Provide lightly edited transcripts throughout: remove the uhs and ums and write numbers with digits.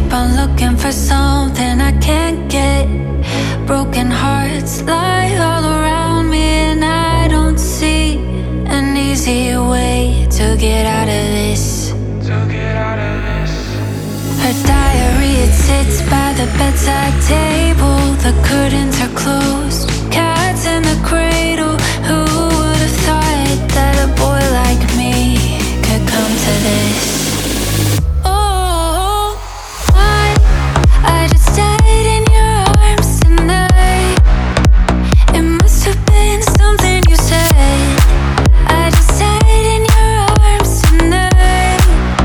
keep on looking for something I can't get. Broken hearts lie all around me, and I don't see an easy way to get out of this. Her diary, it sits by the bedside table. The curtains are closed, cats in the cradle. Who would have thought that a boy like me could come to this? Oh, I just died in your arms tonight. It must have been something you said. I just died in your arms tonight.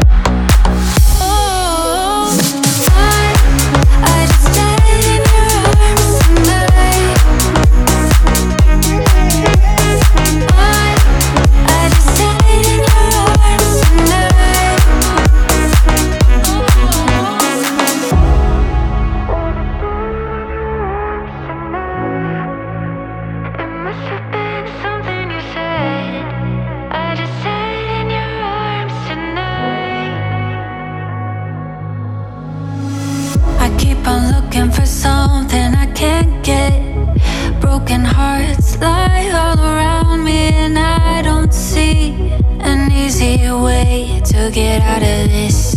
Oh, I just died in your arms tonight. I just died in your arms tonight. It must have been something you said. I just died in your arms tonight. I keep on looking for something I can't get. Broken hearts lie all around me, and I don't see an easy way to get out of this.